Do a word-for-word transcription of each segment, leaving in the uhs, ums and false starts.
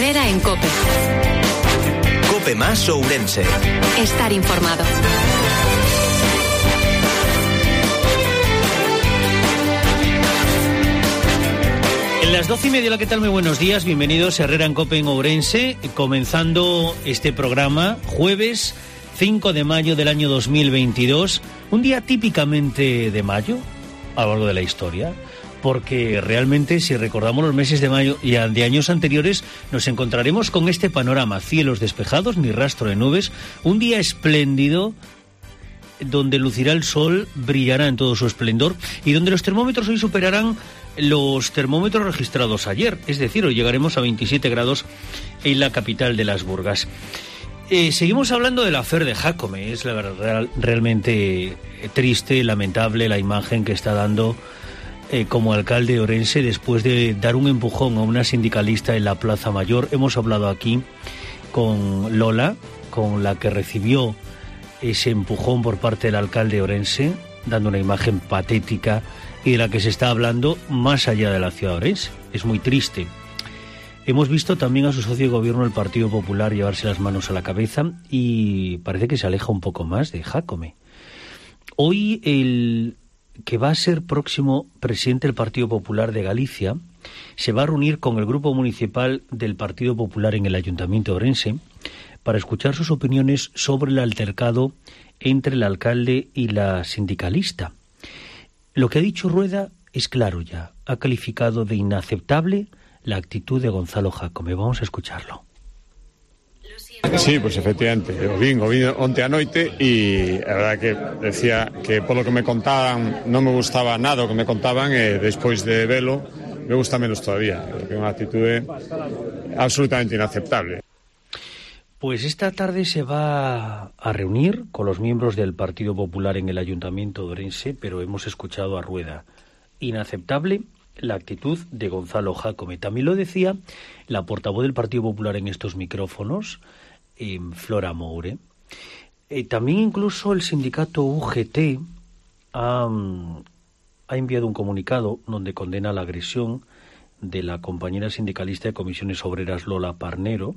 Herrera en COPE. COPE más Ourense. Estar informado. En las doce y media, ¿qué tal? Muy buenos días, bienvenidos a Herrera en COPE en Ourense, comenzando este programa jueves cinco de mayo del año dos mil veintidós, un día típicamente de mayo a lo largo de la historia, porque realmente si recordamos los meses de mayo y de años anteriores nos encontraremos con este panorama: cielos despejados, ni rastro de nubes, un día espléndido donde lucirá el sol, brillará en todo su esplendor y donde los termómetros hoy superarán los termómetros registrados ayer, es decir, hoy llegaremos a veintisiete grados en la capital de las Burgas. Eh, seguimos hablando del affair de Jácome. Es la verdad realmente triste, lamentable la imagen que está dando eh, como alcalde de Ourense después de dar un empujón a una sindicalista en la Plaza Mayor. Hemos hablado aquí con Lola, con la que recibió ese empujón por parte del alcalde de Ourense, dando una imagen patética y de la que se está hablando más allá de la ciudad de Ourense. Es muy triste. Hemos visto también a su socio de gobierno, el Partido Popular, llevarse las manos a la cabeza y parece que se aleja un poco más de Jácome. Hoy el que va a ser próximo presidente del Partido Popular de Galicia se va a reunir con el grupo municipal del Partido Popular en el Ayuntamiento de Ourense para escuchar sus opiniones sobre el altercado entre el alcalde y la sindicalista. Lo que ha dicho Rueda es claro ya. Ha calificado de inaceptable la actitud de Gonzalo Jácome. Vamos a escucharlo. Sí, pues efectivamente, o vin, o vin onte a noite e a verdade que decía que polo que me contaban non me gustaba nada o que me contaban e despois de velo me gusta menos todavía, que é unha actitude absolutamente inaceptable. Pues esta tarde se va a reunir con los miembros del Partido Popular en el Ayuntamiento de Ourense, pero hemos escuchado a Rueda. Inaceptable la actitud de Gonzalo Jácome. También lo decía la portavoz del Partido Popular en estos micrófonos, eh, Flora Moure. Eh, también incluso el sindicato U G T ha, ha enviado un comunicado donde condena la agresión de la compañera sindicalista de Comisiones Obreras, Lola Parnero,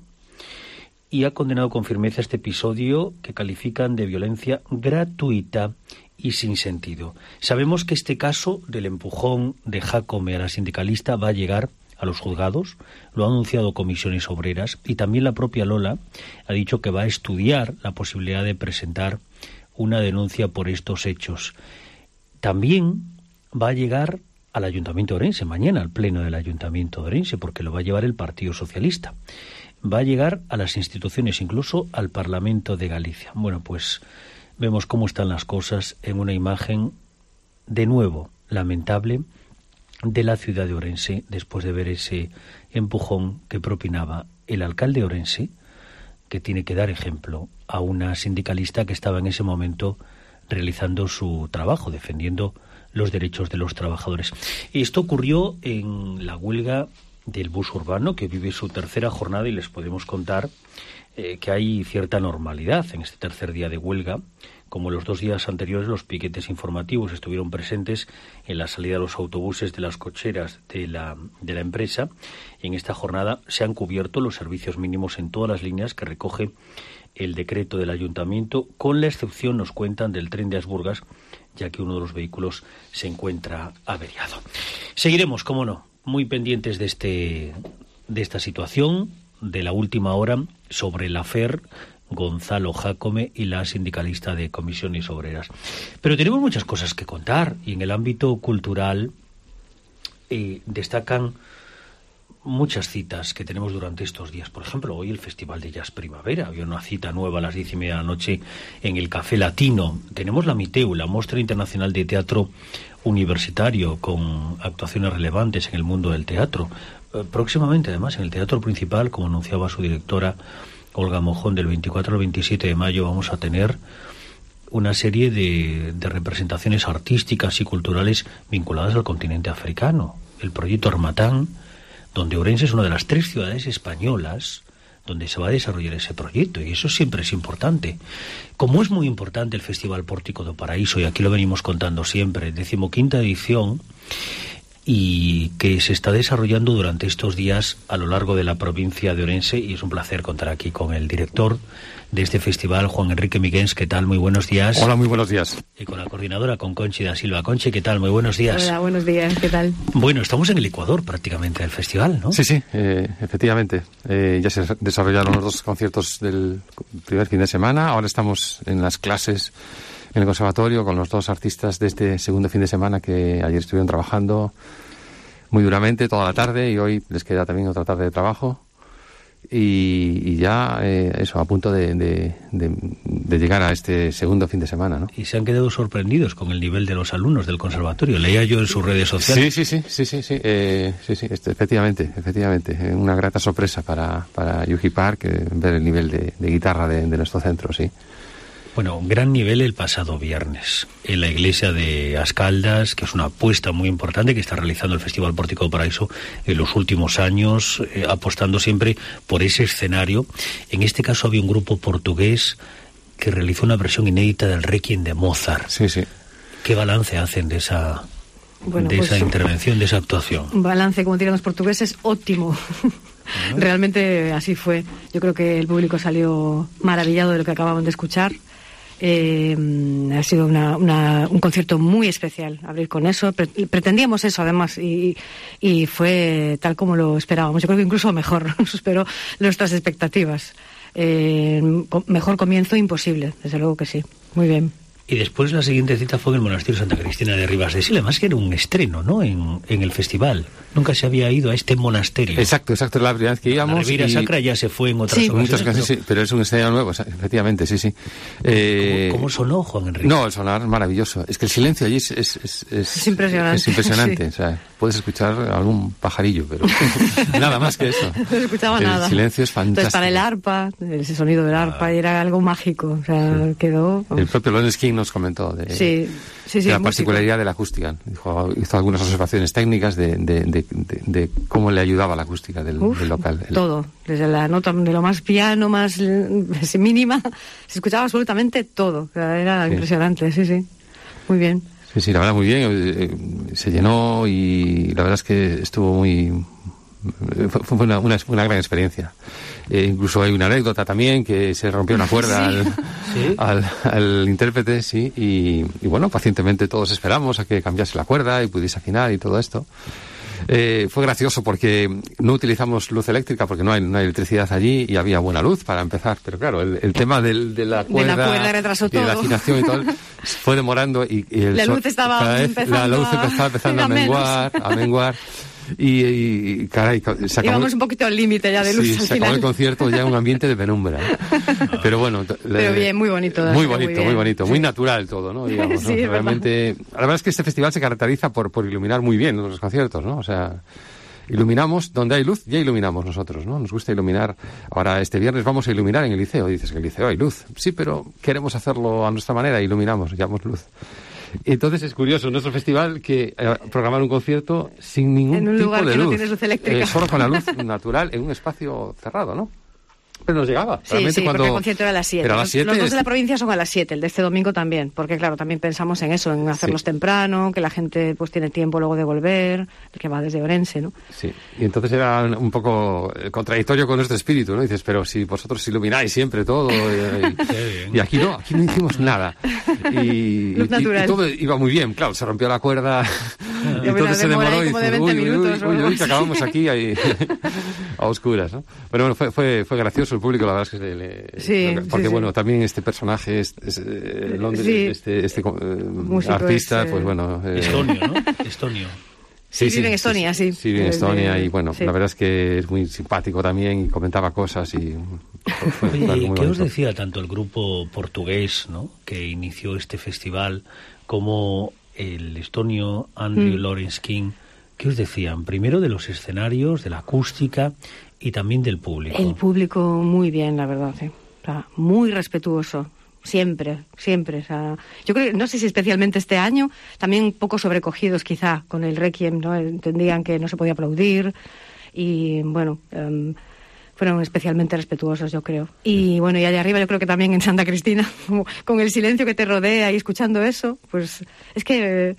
y ha condenado con firmeza este episodio que califican de violencia gratuita y sin sentido. Sabemos que este caso del empujón de Jácome a la sindicalista va a llegar a los juzgados, lo ha anunciado Comisiones Obreras, y también la propia Lola ha dicho que va a estudiar la posibilidad de presentar una denuncia por estos hechos. También va a llegar al Ayuntamiento de Ourense, mañana al Pleno del Ayuntamiento de Ourense, porque lo va a llevar el Partido Socialista. Va a llegar a las instituciones, incluso al Parlamento de Galicia. Bueno, pues vemos cómo están las cosas en una imagen, de nuevo, lamentable, de la ciudad de Ourense, después de ver ese empujón que propinaba el alcalde de Ourense, que tiene que dar ejemplo a una sindicalista que estaba en ese momento realizando su trabajo, defendiendo los derechos de los trabajadores. Y esto ocurrió en la huelga del bus urbano, que vive su tercera jornada, y les podemos contar eh, que hay cierta normalidad en este tercer día de huelga. Como los dos días anteriores, los piquetes informativos estuvieron presentes en la salida de los autobuses de las cocheras de la, de la empresa. Y en esta jornada se han cubierto los servicios mínimos en todas las líneas que recoge el decreto del ayuntamiento, con la excepción, nos cuentan, del tren de Asburgas, ya que uno de los vehículos se encuentra averiado. Seguiremos, cómo no, muy pendientes de este de esta situación, de la última hora, sobre el affair Gonzalo Jácome y la sindicalista de Comisiones Obreras. Pero tenemos muchas cosas que contar, y en el ámbito cultural eh, destacan muchas citas que tenemos durante estos días. Por ejemplo, hoy el Festival de Jazz Primavera. Había una cita nueva a las diez y media de la noche en el Café Latino. Tenemos la MITEU, la Muestra Internacional de Teatro Universitario, con actuaciones relevantes en el mundo del teatro. Eh, próximamente, además, en el Teatro Principal, como anunciaba su directora Olga Mojón, del veinticuatro al veintisiete de mayo vamos a tener una serie de, de representaciones artísticas y culturales vinculadas al continente africano. El proyecto Armatán, donde Ourense es una de las tres ciudades españolas donde se va a desarrollar ese proyecto, y eso siempre es importante. Como es muy importante el Festival Pórtico do Paraíso, y aquí lo venimos contando siempre, decimoquinta edición, y que se está desarrollando durante estos días a lo largo de la provincia de Orense, y es un placer contar aquí con el director de este festival, Juan Enrique Miguens. ¿Qué tal? Muy buenos días. Hola, muy buenos días. Y con la coordinadora, con Conchi da Silva. Conchi, ¿qué tal? Muy buenos días. Hola, buenos días. ¿Qué tal? Bueno, estamos en el Ecuador prácticamente del festival, ¿no? Sí, sí, eh, efectivamente. Eh, ya se desarrollaron los dos conciertos del primer fin de semana. Ahora estamos en las clases en el conservatorio con los dos artistas de este segundo fin de semana que ayer estuvieron trabajando muy duramente toda la tarde, y hoy les queda también otra tarde de trabajo. Y, y ya, eh, eso, a punto de, de, de, de llegar a este segundo fin de semana, ¿no? Y se han quedado sorprendidos con el nivel de los alumnos del conservatorio. Leía yo en sus redes sociales. Sí, sí, sí, sí, sí, sí, eh, sí, sí este, efectivamente, efectivamente. Una grata sorpresa para, para Yuji Park, eh, ver el nivel de, de guitarra de, de nuestro centro, sí. Bueno, gran nivel el pasado viernes en la iglesia de Ascaldas, que es una apuesta muy importante que está realizando el Festival Pórtico do Paraíso en los últimos años, eh, apostando siempre por ese escenario. En este caso había un grupo portugués que realizó una versión inédita del Requiem de Mozart. Sí, sí. ¿Qué balance hacen de esa, bueno, de pues, esa intervención, de esa actuación? Un balance, como tiran los portugueses, óptimo. Uh-huh. Realmente así fue. Yo creo que el público salió maravillado de lo que acababan de escuchar. Eh, ha sido una, una, un concierto muy especial abrir con eso. Pre- pretendíamos eso además y, y fue tal como lo esperábamos. Yo creo que incluso mejor, superó nuestras expectativas. Eh, mejor comienzo imposible, desde luego que sí. Muy bien. Y después la siguiente cita fue en el Monasterio Santa Cristina de Ribas de Sil, además que era un estreno, ¿no?, en, en el festival. Nunca se había ido a este monasterio. Exacto, exacto, la primera vez que íbamos. La Riviera y... Sacra ya se fue en otras sí. ocasiones. Muchas ocasiones, pero... sí, pero es un escenario nuevo, o sea, efectivamente, sí, sí. Eh... ¿Cómo, ¿Cómo sonó, Juan Enrique? No, el sonar maravilloso. Es que el silencio allí es... Es, es, es, es impresionante. Es impresionante, sí. O sea, puedes escuchar algún pajarillo, pero nada más que eso. No se escuchaba el nada. El silencio es fantástico. Entonces, para el arpa, ese sonido del arpa, ah. era algo mágico, o sea, sí. quedó... Vamos. El propio Lawrence King nos comentó de... Sí, sí, sí, la particularidad de la acústica. Dijo, hizo algunas observaciones técnicas de, de, de, de, de cómo le ayudaba la acústica del, Uf, del local. El... Todo, desde la nota de lo más piano, más mínima, se escuchaba absolutamente todo. Era sí. impresionante, sí, sí. Muy bien. Sí, sí, la verdad muy bien. Se llenó y la verdad es que estuvo muy... Fue una, una, una gran experiencia. Eh, incluso hay una anécdota también, que se rompió una cuerda ¿Sí? al, ¿Sí? al, al intérprete, sí, y, y bueno, pacientemente todos esperamos a que cambiase la cuerda y pudiese afinar y todo esto. Eh, fue gracioso porque no utilizamos luz eléctrica porque no hay, no hay electricidad allí y había buena luz para empezar, pero claro, el, el tema del, de la cuerda, de la cuerda retrasó y de la afinación y todo fue demorando y, y el la luz estaba cada vez, empezando la, la luz estaba empezando a, a menguar, a menguar. Y, y, y caray, se acabó, íbamos un poquito al límite ya de luz. Sí, al se final. acabó el concierto ya en un ambiente de penumbra. Pero bueno, pero bien, muy bonito. Muy bonito, muy, muy bonito, sí. muy natural todo, ¿no? Digamos, sí, ¿no? Realmente, la verdad es que este festival se caracteriza por, por iluminar muy bien los conciertos, ¿no? O sea, iluminamos donde hay luz, ya iluminamos nosotros, ¿no? Nos gusta iluminar. Ahora, este viernes vamos a iluminar en el liceo. Dices que en el liceo hay luz. Sí, pero queremos hacerlo a nuestra manera, iluminamos, llevamos luz. Entonces es curioso, nuestro festival, que eh, programar un concierto sin ningún en un tipo lugar de que luz, no tienes luz eléctrica. Eh, solo con la luz natural en un espacio cerrado, ¿no? Pero nos llegaba. Sí, sí, cuando... porque el concierto era a las siete. Pero a las siete los, los dos es... de la provincia son a las siete, el de este domingo también, porque claro, también pensamos en eso, en hacerlos sí. temprano, que la gente pues tiene tiempo luego de volver, el que va desde Orense, ¿no? Sí, y entonces era un poco contradictorio con nuestro espíritu, ¿no? Dices, pero si vosotros ilumináis siempre todo, y, y, y aquí no, aquí no hicimos nada. Y, Luz natural. y, y todo iba muy bien, claro, se rompió la cuerda, y entonces se demoró y dice, uy, uy, uy, uy, uy, que acabamos aquí ahí, a oscuras, ¿no? Pero bueno, fue, fue, fue gracioso, el público, la verdad es que se le... Sí, porque sí, bueno, sí. también este personaje, este, este, Londres, sí. este, este eh, artista, es, eh... pues bueno... Eh... Estonio, ¿no? Estonio. Sí, Sí, sí, vive en Estonia, sí. Sí, vive en Estonia de... y bueno, sí. La verdad es que es muy simpático también y comentaba cosas y... Fue, fue Oye, ¿qué os decía tanto el grupo portugués, ¿no?, que inició este festival, como el estonio Andrew mm. Lawrence King? ¿Qué os decían? Primero de los escenarios, de la acústica y también del público. El público muy bien, la verdad, ¿eh? O sea, muy respetuoso. Siempre, siempre. O sea, yo creo que, no sé si especialmente este año, también un poco sobrecogidos quizá con el Requiem, ¿no? Entendían que no se podía aplaudir y, bueno, um, fueron especialmente respetuosos, yo creo. Y, bueno, y allá arriba yo creo que también en Santa Cristina, como, con el silencio que te rodea y escuchando eso, pues es que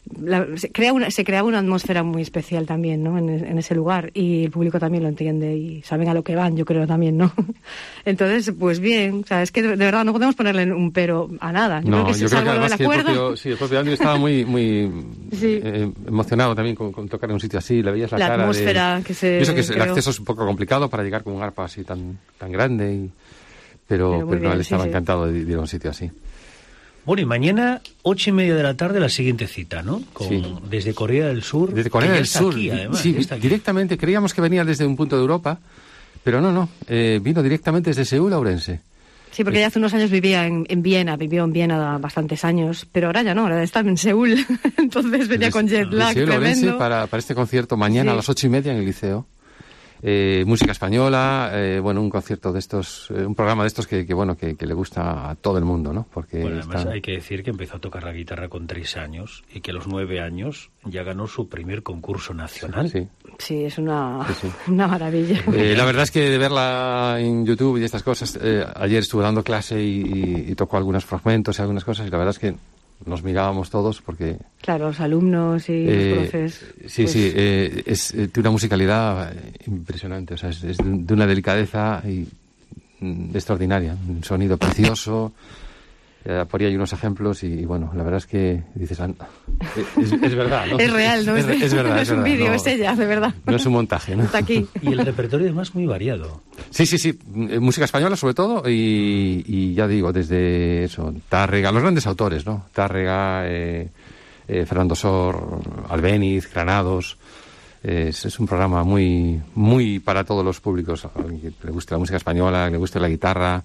la, se, crea una, se creaba una atmósfera muy especial también, ¿no? En, en ese lugar, y el público también lo entiende y saben a lo que van, yo creo también, ¿no? Entonces, pues bien, o sea, es que de, de verdad no podemos ponerle un pero a nada. Yo no, creo que yo se creo que salva además la que el cuerda. propio, sí, el propio Andrew estaba muy, muy sí. eh, emocionado también con, con tocar en un sitio así, le veías la, la cara atmósfera de... que se Eso que el creó. acceso es un poco complicado para llegar con un arpa así tan, tan grande, y, pero, pero, pero bien, no, él estaba sí, sí. encantado de ir a un sitio así. Bueno, y mañana, ocho y media de la tarde, la siguiente cita, ¿no? Con, Sí. Desde Corea del Sur. Desde Corea que ya del está Sur, aquí, además, sí, ya está aquí. directamente, creíamos que venía desde un punto de Europa, pero no, no, eh, vino directamente desde Seúl a Ourense. Sí, porque ya hace unos años vivía en, en Viena, vivió en Viena bastantes años, pero ahora ya no, ahora está en Seúl, entonces venía con jet lag de Seúl a Ourense tremendo. para, para este concierto mañana Sí. a las ocho y media en el Liceo. Eh, música española, eh, bueno, un concierto de estos, eh, un programa de estos que, que bueno, que, que le gusta a todo el mundo, ¿no? Porque Bueno, además está... hay que decir que empezó a tocar la guitarra con tres años y que a los nueve años ya ganó su primer concurso nacional. Sí. Sí, es una, Sí, sí. una maravilla. Eh, la verdad es que de verla en YouTube y estas cosas, eh, ayer estuve dando clase y, y, y tocó algunos fragmentos y algunas cosas, y la verdad es que nos mirábamos todos porque... Claro, los alumnos y eh, los profes. Sí, pues, sí, eh, es eh, de una musicalidad eh, impresionante, o sea, es, es de, de una delicadeza y, mm, extraordinaria, un sonido precioso. Eh, por ahí hay unos ejemplos y, y bueno, la verdad es que dices, ah, es, es verdad, ¿no? Es real, ¿no? Es, es, es verdad, no es, es un verdad, vídeo, no, es ella, de verdad. No es un montaje, ¿no? Está aquí. Y el repertorio además muy variado. Sí, sí, sí, eh, música española sobre todo y, y ya digo, desde eso, Tárrega, los grandes autores, ¿no? Tárrega, eh, eh, Fernando Sor, Albéniz, Granados. Eh, es, es un programa muy, muy para todos los públicos, a alguien que le guste la música española, que le guste la guitarra.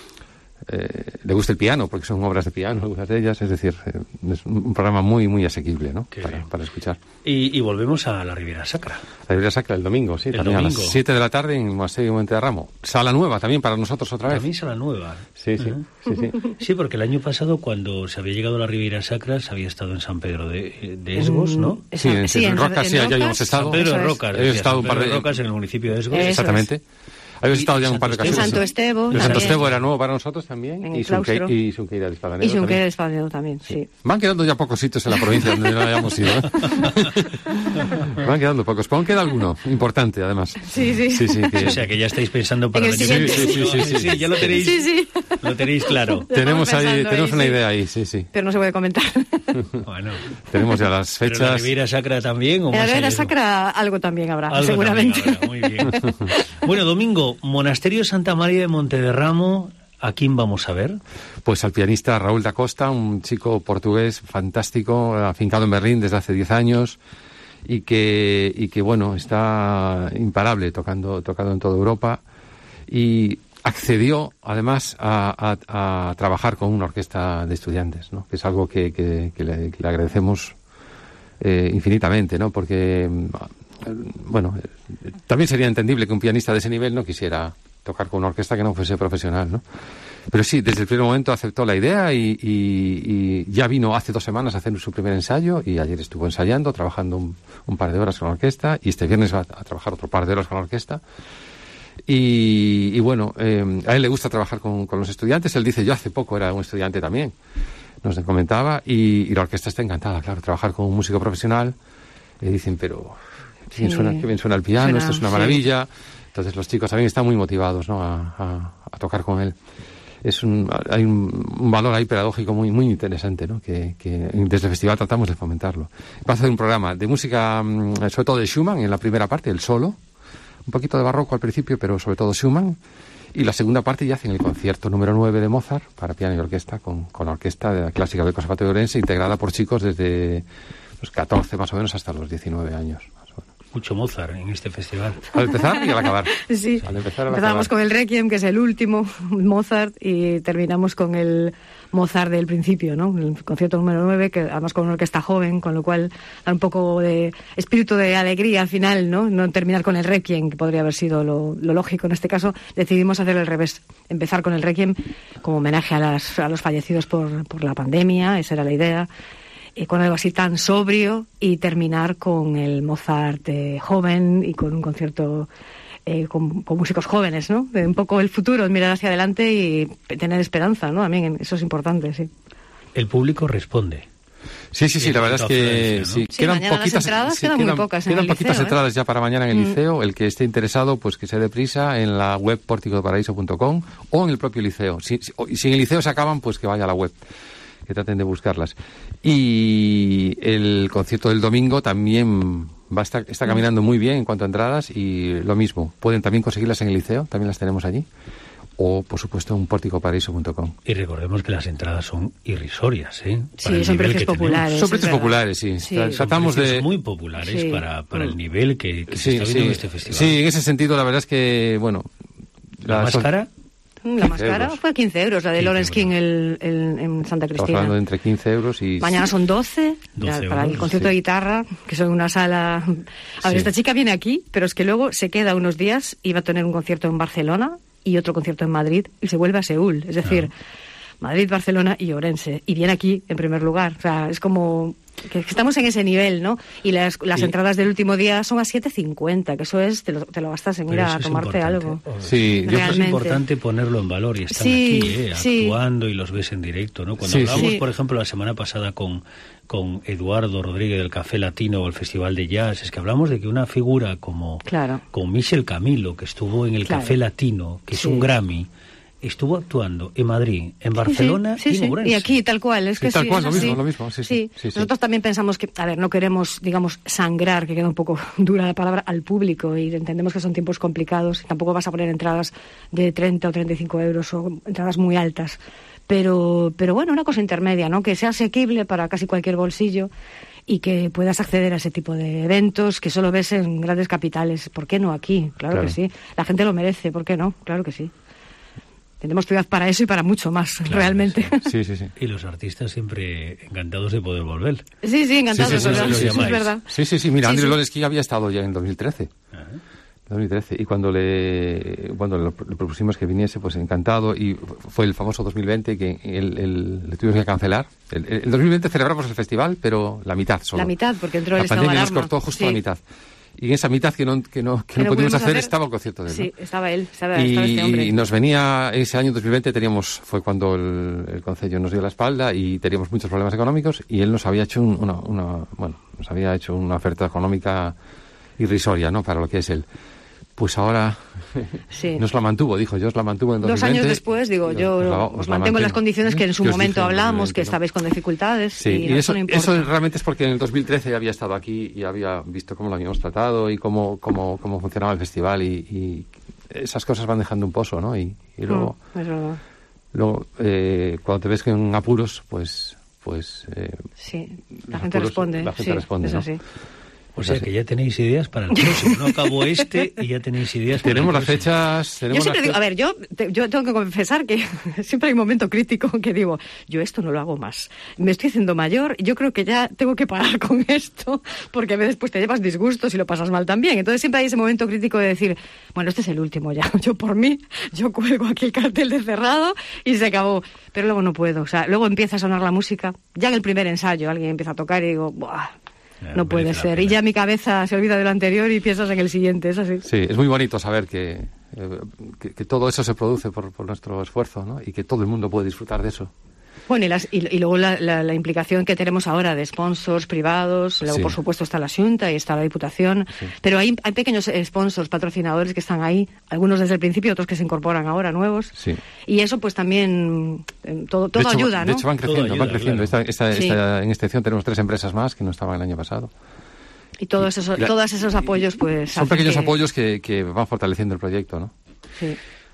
Eh, le gusta el piano, porque son obras de piano, algunas de ellas, es decir, eh, es un programa muy, muy asequible, ¿no? Para, para escuchar. Y, y volvemos a la Riviera Sacra. La Riviera Sacra el domingo, sí, El también domingo. a las siete de la tarde en el Monasterio de Monte de Ramo. Sala nueva también para nosotros otra vez. También Sala Nueva. Sí, sí, Uh-huh. sí, sí. Sí, porque el año pasado, cuando se había llegado a la Riviera Sacra, se había estado en San Pedro de, de Esgos, ¿no? Mm, Sí, en, sí, en en- Rocas, en sí, allá Rocas. hemos estado. San Pedro Eso de es. Rocas. He decía, estado San un par Pedro de- de Rocas en el municipio de Esgos. Eso es. Exactamente. Habéis Y estado ya en un Santo par de Esteban. En ocasiones. Santo sí. Estevo. El Santo también. Estevo era nuevo para nosotros también. En Y el Sunque- claustro. y Sunqueira de Espadanedo Y Junquera también. de Español también, sí. Van quedando ya pocos sitios en la provincia donde no hayamos ido. ¿eh? Van quedando pocos. Pero aún queda alguno, importante además. Sí, sí. Sí, sí, que- O sea, que ya estáis pensando para En el el año que siguiente. viene. Sí, sí, sí, sí. ya lo tenéis, Sí, sí. lo tenéis claro. tenemos Estamos ahí, pensando tenemos ahí, una sí. idea ahí, sí, sí. Pero no se puede comentar. Bueno, Tenemos ya las ¿pero la fechas. Riviera Sacra también? ¿o En la más Riviera allá? Sacra algo también habrá, Algo seguramente. también habrá, muy bien. Bueno, domingo, Monasterio Santa María de Montederramo. ¿A quién vamos a ver? Pues al pianista Raúl da Costa, un chico portugués fantástico, afincado en Berlín desde hace diez años y que, y que bueno, está imparable tocando, tocando en toda Europa y accedió además a, a, a trabajar con una orquesta de estudiantes, ¿no? Que es algo que, que, que, le, que le agradecemos eh, infinitamente, ¿no? Porque, eh, bueno, eh, también sería entendible que un pianista de ese nivel no quisiera tocar con una orquesta que no fuese profesional, ¿no? Pero sí, desde el primer momento aceptó la idea y, y, y ya vino hace dos semanas a hacer su primer ensayo y ayer estuvo ensayando, trabajando un, un par de horas con la orquesta y este viernes va a trabajar otro par de horas con la orquesta. Y, y bueno, eh, a él le gusta trabajar con, con los estudiantes. Él dice, yo hace poco era un estudiante también, nos comentaba, y, y la orquesta está encantada, claro, trabajar con un músico profesional. Le dicen, pero qué bien, Sí. suena, qué bien suena el piano, Suena, esto es una sí. maravilla. Entonces los chicos también están muy motivados, ¿no? a, a, a tocar con él. Es un, hay un, un valor ahí pedagógico muy muy interesante, ¿no? Que, que desde el festival tratamos de fomentarlo. Va a hacer un programa de música, mm, sobre todo de Schumann en la primera parte, el solo, un poquito de barroco al principio, pero sobre todo Schumann. Y la segunda parte ya hacen el concierto número nueve de Mozart para piano y orquesta con, con la orquesta de la clásica del Conservatorio de Ourense, integrada por chicos desde los catorce más o menos hasta los diecinueve años. Más o menos. Mucho Mozart en este festival. Al empezar y al acabar. Sí, Al empezar y al empezamos acabar. con el Requiem, que es el último, Mozart, y terminamos con el Mozart del principio, ¿no? El concierto número nueve, que además con una orquesta joven, con lo cual da un poco de espíritu de alegría al final, ¿no? No terminar con el Requiem, que podría haber sido lo, lo lógico. En este caso decidimos hacer el revés, empezar con el Requiem como homenaje a, las, a los fallecidos por, por la pandemia, esa era la idea. Y con algo así tan sobrio y terminar con el Mozart eh, joven y con un concierto eh, con, con músicos jóvenes, ¿no? De un poco el futuro, mirar hacia adelante y tener esperanza, ¿no? También eso es importante, sí. El público responde. Sí, sí, sí, la verdad es que ¿no? sí, sí, quedan mañana poquitas, las entradas sí, quedan, quedan muy pocas en quedan el poquitas liceo, entradas ¿eh? ya para mañana en el Mm. liceo. El que esté interesado, pues que se dé prisa en la web pórtico de paraíso punto com o en el propio liceo. Si, si, si en el liceo se acaban, pues que vaya a la web, que traten de buscarlas. Y el concierto del domingo también va a estar, está caminando muy bien en cuanto a entradas, y lo mismo, pueden también conseguirlas en el liceo, también las tenemos allí, o por supuesto en pórtico paraíso punto com. Y recordemos que las entradas son irrisorias, ¿eh? Para Sí, el son nivel precios que populares. tenemos. Son precios populares, sí. Sí. Tra- Son Tratamos precios de... muy populares Sí. para, para el Mm. nivel que, que se Sí, está viendo sí. en este festival. Sí, en ese sentido la verdad es que, bueno... ¿La más son- cara? La más cara euros. fue quince euros, la de quince Lawrence King euros. el, el- en Santa Estamos Cristina. hablando de entre quince euros y... Mañana son doce, doce ya, para el euros, concierto sí. de guitarra, que son una sala... A ver, Sí. esta chica viene aquí, pero es que luego se queda unos días y va a tener un concierto en Barcelona y otro concierto en Madrid y se vuelve a Seúl. Es decir, Madrid, Barcelona y Orense. Y viene aquí en primer lugar. O sea, es como que estamos en ese nivel, ¿no? Y las, las Sí. entradas del último día son a siete cincuenta, que eso es, te lo, te lo gastas en ir Pero a eso es tomarte importante. algo. Sí, yo- Es Realmente. importante ponerlo en valor, y están Sí, aquí, ¿eh? sí. actuando, y los ves en directo, ¿no? Cuando Sí, hablábamos, sí. por ejemplo, la semana pasada con, con Eduardo Rodríguez del Café Latino o el Festival de Jazz, es que hablamos de que una figura como, Claro. como Michel Camilo, que estuvo en el Claro. Café Latino, que es Sí. un Grammy, estuvo actuando en Madrid, en Barcelona Sí, sí, y sí. en Ourense. Y aquí, tal cual. Es Sí, que tal sí, cual, es lo así. mismo, lo mismo, sí, sí, sí, sí. Nosotros también pensamos que, a ver, no queremos, digamos, sangrar, que queda un poco dura la palabra, al público, y entendemos que son tiempos complicados. Tampoco vas a poner entradas de treinta o treinta y cinco euros o entradas muy altas. Pero, pero bueno, una cosa intermedia, ¿no? Que sea asequible para casi cualquier bolsillo y que puedas acceder a ese tipo de eventos que solo ves en grandes capitales. ¿Por qué no aquí? Claro, Claro. que sí. La gente lo merece, ¿por qué no? Claro que sí. Tenemos ciudad para eso y para mucho más, Claro, realmente. Sí, sí, sí. Y los artistas siempre encantados de poder volver. Sí, sí, encantados, Sí, sí, sí, ¿verdad? sí, sí, Eso sí. es verdad. Sí, sí, sí. Mira, Sí, Andrew sí. Lawrence King había estado ya en dos mil trece. Ajá. dos mil trece. Y cuando le, cuando le le propusimos que viniese, pues encantado. Y fue el famoso dos mil veinte que el, el- le tuvimos que cancelar. El, el dos mil veinte celebramos el festival, pero la mitad solo. La mitad, porque entró el La estado de pandemia nos alarma. cortó justo Sí. la mitad. Y en esa mitad que no, que no, que Que no no pudimos pudimos hacer, hacer, estaba el concierto de él, ¿no? Sí, estaba él, estaba, estaba Y, este hombre. y nos venía ese año dos mil veinte, teníamos, fue cuando el, el Concello nos dio la espalda y teníamos muchos problemas económicos, y él nos había hecho un- una, una, bueno, nos había hecho una oferta económica irrisoria, ¿no? Para lo que es él. Pues ahora Sí. nos la mantuvo, dijo, yo os la mantuvo en dos mil Dos veinte. años después, digo, y yo os la- os, os la mantengo en las mantengo. condiciones que en su Que os momento dije en hablamos, dos mil veinte, que ¿no? estabais con dificultades. Sí, y, y eso, no importa. eso realmente es porque en el dos mil trece había estado aquí y había visto cómo lo habíamos tratado y cómo, cómo, cómo funcionaba el festival, y, y esas cosas van dejando un pozo, ¿no? Y, y luego, Mm, es verdad. luego eh, cuando te ves que en apuros, pues... pues eh, Sí, la los gente apuros, responde. la gente sí, responde, es ¿no? así. O sea que ya tenéis ideas para el próximo. No acabó este y ya tenéis ideas para Tenemos el las próximo. fechas... Tenemos Yo siempre las digo, fe- a ver, yo, te- yo tengo que confesar que siempre hay un momento crítico que digo, yo esto no lo hago más. Me estoy haciendo mayor y yo creo que ya tengo que parar con esto, porque a veces pues te llevas disgustos y lo pasas mal también. Entonces siempre hay ese momento crítico de decir, bueno, este es el último ya. Yo por mí, yo cuelgo aquí el cartel de cerrado y se acabó. Pero luego no puedo. O sea, luego empieza a sonar la música. Ya en el primer ensayo alguien empieza a tocar y digo, ¡buah! Ya, No puede merece la ser. pena. Y ya mi cabeza se olvida de lo anterior y piensas en el siguiente. Es así. Sí, es muy bonito saber que, eh, que, que todo eso se produce por, por nuestro esfuerzo, ¿no? Y que todo el mundo puede disfrutar de eso. Bueno, y, las, y, y luego la, la, la implicación que tenemos ahora de sponsors privados, luego Sí. por supuesto está la Xunta y está la Diputación, pero hay, hay pequeños eh, sponsors, patrocinadores que están ahí, algunos desde el principio, otros que se incorporan ahora, nuevos. Sí. Y eso pues también, eh, todo, todo de hecho, ayuda, ¿no? De hecho van Todo creciendo, ayuda, van creciendo. claro. Esta, esta, Sí. esta- en esta edición tenemos tres empresas más que no estaban el año pasado. Y todos esos, La- todos esos apoyos pues... Son hacen pequeños que- apoyos que, que van fortaleciendo el proyecto, ¿no? Sí.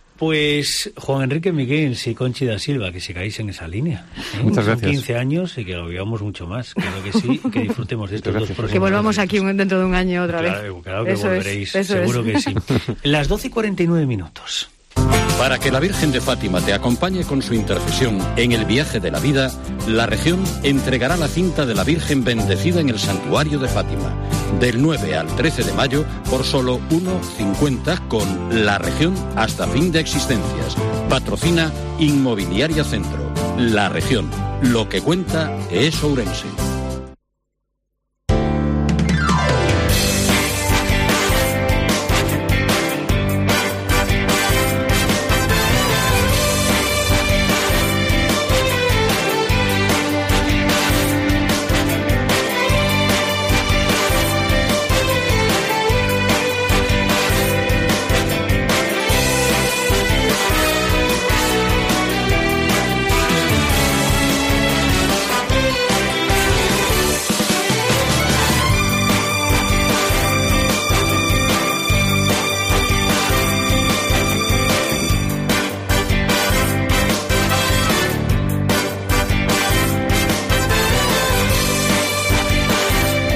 Pues Juan Enrique Miguel y Conchi da Silva, que sigáis en esa línea. ¿eh? Muchas Son gracias. quince años y que lo vivamos mucho más. Claro que sí, y que disfrutemos de estos Muchas dos gracias. próximos Que volvamos conciertos. aquí un- dentro de un año otra Claro, vez. claro que Eso es, volveréis, eso seguro es. que sí. Las doce y cuarenta y nueve minutos. Para que la Virgen de Fátima te acompañe con su intercesión en el viaje de la vida, la región entregará la cinta de la Virgen bendecida en el santuario de Fátima, del nueve al trece de mayo, por solo uno cincuenta con la región hasta fin de existencias. Patrocina Inmobiliaria Centro. La región. Lo que cuenta es Ourense.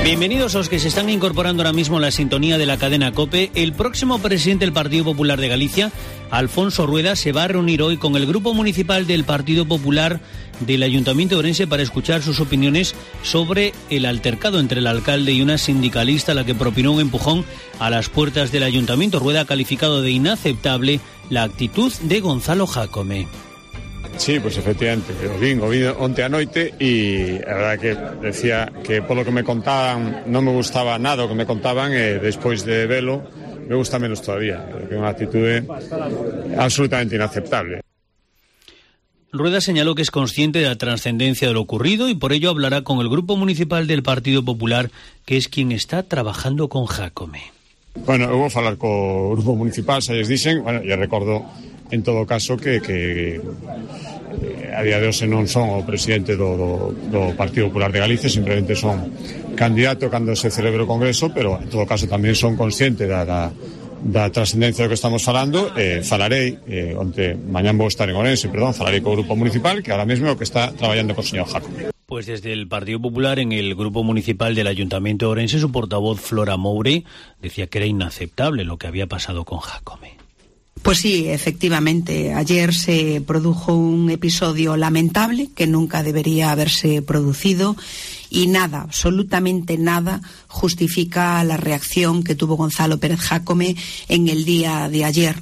Bienvenidos a los que se están incorporando ahora mismo a la sintonía de la cadena COPE. El próximo presidente del Partido Popular de Galicia, Alfonso Rueda, se va a reunir hoy con el Grupo Municipal del Partido Popular del Ayuntamiento de Ourense para escuchar sus opiniones sobre el altercado entre el alcalde y una sindicalista a la que propinó un empujón a las puertas del Ayuntamiento. Rueda ha calificado de inaceptable la actitud de Gonzalo Jácome. Sí, pues efectivamente, o vin, o vin onte a noite e a verdade que decía que polo que me contaban non me gustaba nada o que me contaban e despois de velo me gusta menos todavía, que é unha actitude absolutamente inaceptable. Rueda señaló que es consciente de la trascendencia de lo ocurrido y por ello hablará con el Grupo Municipal del Partido Popular, que es quien está trabajando con Jácome. Bueno, eu vou falar co Grupo Municipal, se lles dixen, bueno, e recordo en todo caso que, que a día de hoxe non son o presidente do, do, do Partido Popular de Galicia, simplemente son candidato cando se celebre o Congreso, pero en todo caso tamén son consciente da, da, da trascendencia do que estamos falando. eh, falarei, eh, onte mañán vou estar en Ourense, perdón, falarei co Grupo Municipal, que ahora mesmo é o que está traballando co señor Jácome. Pues desde el Partido Popular, en el Grupo Municipal del Ayuntamiento de Ourense, su portavoz Flora Moure decía que era inaceptable lo que había pasado con Jácome. Pues sí, efectivamente, ayer se produjo un episodio lamentable que nunca debería haberse producido y nada, absolutamente nada, justifica la reacción que tuvo Gonzalo Pérez Jácome en el día de ayer.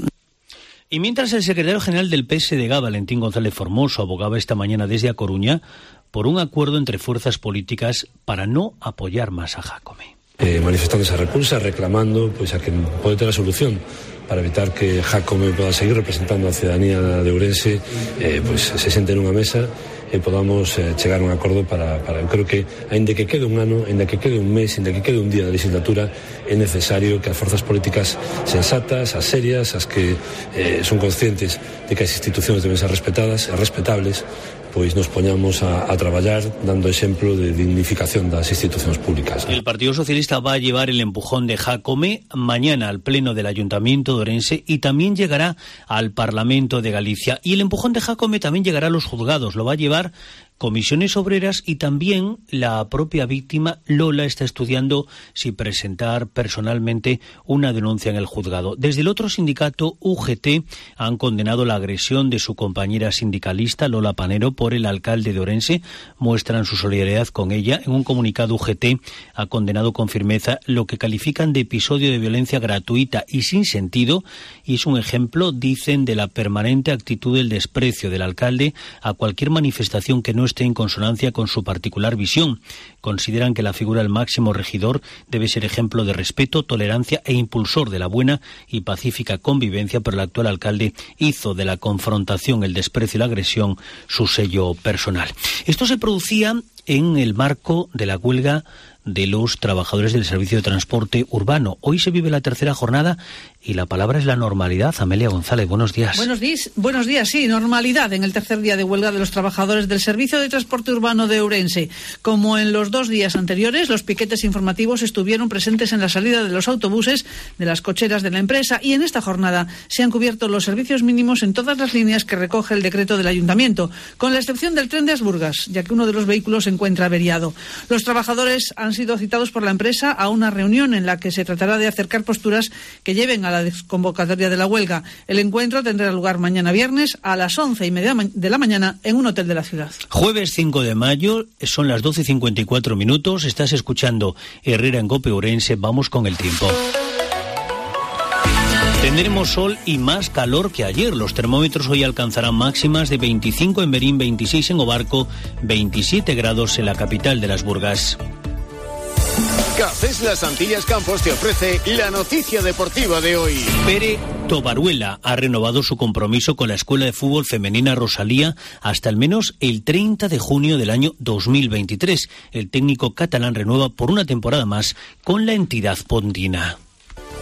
Y mientras el secretario general del P S D G, Valentín González Formoso, abogaba esta mañana desde A Coruña por un acuerdo entre fuerzas políticas para no apoyar más a Jácome. Eh, manifestando esa repulsa, reclamando pues a que pode ter a solución para evitar que Jácome poda seguir representando a ciudadanía de Ourense, eh, pues se sente nunha mesa e podamos eh, chegar a un acordo para, para... Eu creo que, aínda que quede un ano, aínda que quede un mes, aínda que quede un día da legislatura, é necesario que as forzas políticas sensatas, as serias, as que eh, son conscientes de que as institucións deben ser respetadas e respetables, pois nos poñamos a, a traballar dando exemplo de dignificación das institucións públicas. El Partido Socialista va a llevar el empujón de Jácome mañana al Pleno del Ayuntamiento de Ourense y también llegará al Parlamento de Galicia. Y el empujón de Jácome también llegará a los juzgados, lo va a llevar comisiones obreras y también la propia víctima Lola está estudiando si presentar personalmente una denuncia en el juzgado. Desde el otro sindicato, U G T, han condenado la agresión de su compañera sindicalista Lola Panero por el alcalde de Ourense. Muestran su solidaridad con ella. En un comunicado, U G T ha condenado con firmeza lo que califican de episodio de violencia gratuita y sin sentido, y es un ejemplo, dicen, de la permanente actitud del desprecio del alcalde a cualquier manifestación que no esté en consonancia con su particular visión. Consideran que la figura del máximo regidor debe ser ejemplo de respeto, tolerancia e impulsor de la buena y pacífica convivencia, pero el actual alcalde hizo de la confrontación, el desprecio y la agresión su sello personal. Esto se producía en el marco de la huelga de los trabajadores del servicio de transporte urbano. Hoy se vive la tercera jornada y la palabra es la normalidad. Amelia González, buenos días. Buenos días, buenos días, sí, normalidad en el tercer día de huelga de los trabajadores del servicio de transporte urbano de Ourense. Como en los dos días anteriores, los piquetes informativos estuvieron presentes en la salida de los autobuses, de las cocheras de la empresa, y en esta jornada se han cubierto los servicios mínimos en todas las líneas que recoge el decreto del Ayuntamiento, con la excepción del tren de Asburgas, ya que uno de los vehículos se encuentra averiado. Los trabajadores han sido citados por la empresa a una reunión en la que se tratará de acercar posturas que lleven a la desconvocatoria de la huelga. El encuentro tendrá lugar mañana viernes a las once y media de la mañana en un hotel de la ciudad. Jueves cinco de mayo, son las doce y cincuenta y cuatro minutos. Estás escuchando Herrera en COPE Ourense. Vamos con el tiempo. Tendremos sol y más calor que ayer. Los termómetros hoy alcanzarán máximas de veinticinco en Berín, veintiséis en Obarco, veintisiete grados en la capital de las Burgas. Cafés Las Antillas Campos te ofrece la noticia deportiva de hoy. Pere Tobaruela ha renovado su compromiso con la Escuela de Fútbol Femenina Rosalía hasta al menos el treinta de junio del año dos mil veintitrés. El técnico catalán renueva por una temporada más con la entidad pontina.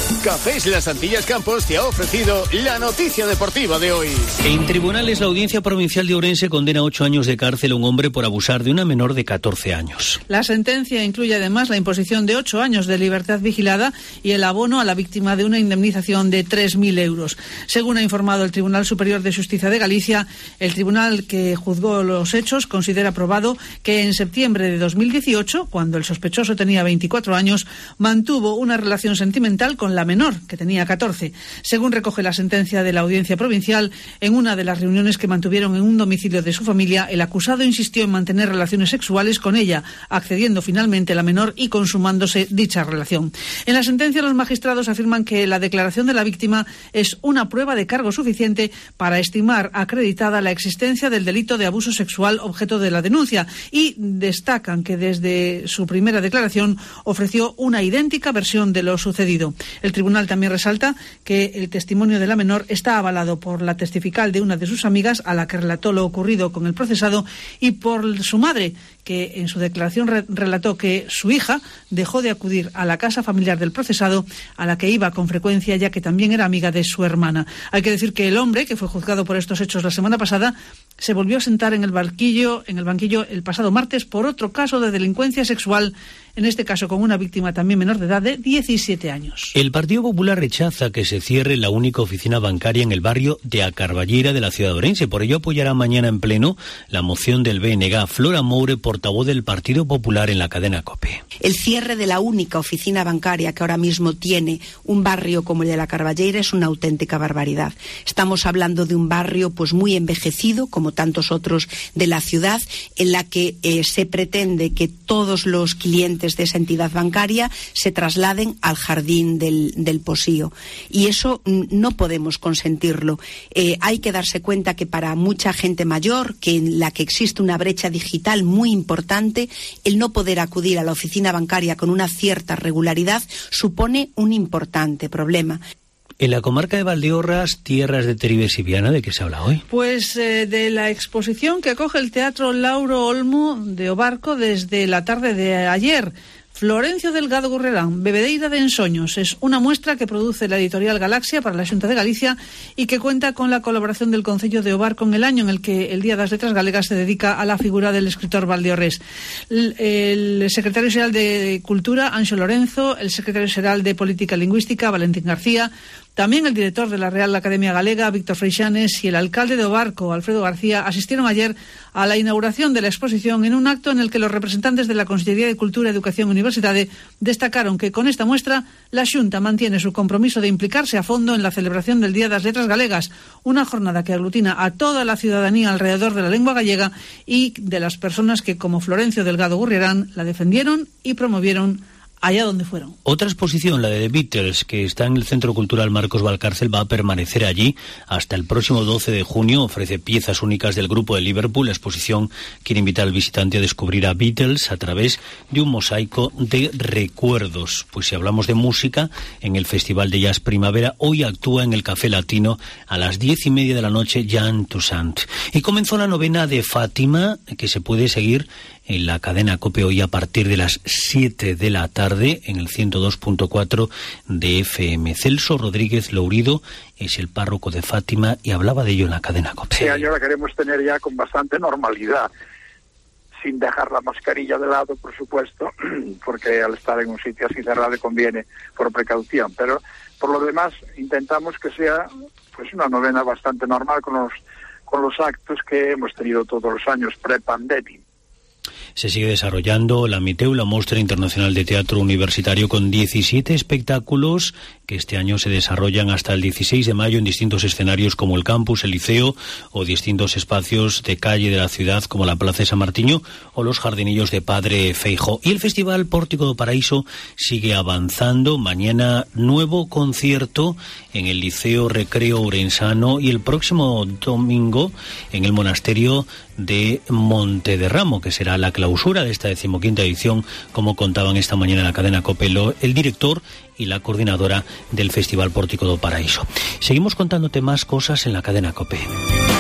Cafés Las Antillas Campos te ha ofrecido la noticia deportiva de hoy. En tribunales, la Audiencia Provincial de Ourense condena a ocho años de cárcel a un hombre por abusar de una menor de catorce años. La sentencia incluye además la imposición de ocho años de libertad vigilada y el abono a la víctima de una indemnización de tres mil euros. Según ha informado el Tribunal Superior de Justicia de Galicia, el tribunal que juzgó los hechos considera probado que en septiembre de dos mil dieciocho, cuando el sospechoso tenía veinticuatro años, mantuvo una relación sentimental con la menor, que tenía catorce. Según recoge la sentencia de la Audiencia Provincial, en una de las reuniones que mantuvieron en un domicilio de su familia, el acusado insistió en mantener relaciones sexuales con ella, accediendo finalmente la menor y consumándose dicha relación. En la sentencia, los magistrados afirman que la declaración de la víctima es una prueba de cargo suficiente para estimar acreditada la existencia del delito de abuso sexual objeto de la denuncia y destacan que desde su primera declaración ofreció una idéntica versión de lo sucedido. El tribunal también resalta que el testimonio de la menor está avalado por la testifical de una de sus amigas, a la que relató lo ocurrido con el procesado, y por su madre, que en su declaración re- relató que su hija dejó de acudir a la casa familiar del procesado, a la que iba con frecuencia, ya que también era amiga de su hermana. Hay que decir que el hombre, que fue juzgado por estos hechos la semana pasada, se volvió a sentar en el banquillo, en el banquillo el pasado martes por otro caso de delincuencia sexual, en este caso con una víctima también menor de edad de diecisiete años. El Partido Popular rechaza que se cierre la única oficina bancaria en el barrio de A Carballera de la ciudad de Ourense. Por ello apoyará mañana en pleno la moción del B N G. Flora Moure, portavoz del Partido Popular en la cadena COPE. El cierre de la única oficina bancaria que ahora mismo tiene un barrio como el de La Carballera es una auténtica barbaridad. Estamos hablando de un barrio pues muy envejecido, como tantos otros de la ciudad, en la que eh, se pretende que todos los clientes de esa entidad bancaria se trasladen al jardín del, del Posío. Y eso mm, no podemos consentirlo. Eh, hay que darse cuenta que para mucha gente mayor, que en la que existe una brecha digital muy importante, el no poder acudir a la oficina bancaria con una cierta regularidad supone un importante problema. En la comarca de Valdeorras, tierras de Teribes y Viana, ¿de qué se habla hoy? Pues eh, de la exposición que acoge el Teatro Lauro Olmo de Obarco desde la tarde de ayer. Florencio Delgado Gurrerán, Bebedeira de Ensoños, es una muestra que produce la editorial Galaxia para la Xunta de Galicia y que cuenta con la colaboración del Concello de Obarco en el año en el que el Día das Letras Galegas se dedica a la figura del escritor valdeorrés. El, el secretario xeral de Cultura, Anxo Lorenzo, el secretario xeral de Política Lingüística, Valentín García, también el director de la Real Academia Galega, Víctor Freixanes, y el alcalde de Obarco, Alfredo García, asistieron ayer a la inauguración de la exposición en un acto en el que los representantes de la Consellería de Cultura, Educación e Universidade destacaron que con esta muestra la Xunta mantiene su compromiso de implicarse a fondo en la celebración del Día das Letras Galegas, una jornada que aglutina a toda la ciudadanía alrededor de la lengua gallega y de las personas que, como Florencio Delgado Gurrerán, la defendieron y promovieron allá donde fueron. Otra exposición, la de The Beatles, que está en el Centro Cultural Marcos Valcárcel, va a permanecer allí hasta el próximo doce de junio. Ofrece piezas únicas del grupo de Liverpool. La exposición quiere invitar al visitante a descubrir a Beatles a través de un mosaico de recuerdos. Pues si hablamos de música, en el Festival de Jazz Primavera, hoy actúa en el Café Latino a las diez y media de la noche Jan Toussaint. Y comenzó la novena de Fátima, que se puede seguir en la cadena COPE hoy a partir de las siete de la tarde en el ciento dos punto cuatro de F M. Celso Rodríguez Lourido es el párroco de Fátima y hablaba de ello en la cadena COPE. Este año la queremos tener ya con bastante normalidad, sin dejar la mascarilla de lado, por supuesto, porque al estar en un sitio así cerrado conviene por precaución, pero por lo demás intentamos que sea pues una novena bastante normal con los, con los actos que hemos tenido todos los años pre-pandemia. Se sigue desarrollando la Miteu, la Mostra Internacional de Teatro Universitario, con diecisiete espectáculos que este año se desarrollan hasta el dieciséis de mayo en distintos escenarios como el campus, el liceo o distintos espacios de calle de la ciudad como la Plaza de San Martiño o los jardinillos de Padre Feijóo. Y el Festival Pórtico do Paraíso sigue avanzando. Mañana nuevo concierto en el Liceo Recreo Ourensano y el próximo domingo en el Monasterio de Montederramo, que será la clausura de esta decimoquinta edición, como contaban esta mañana en la cadena COPE el director y la coordinadora del Festival Pórtico do Paraíso. Seguimos contándote más cosas en la cadena COPE.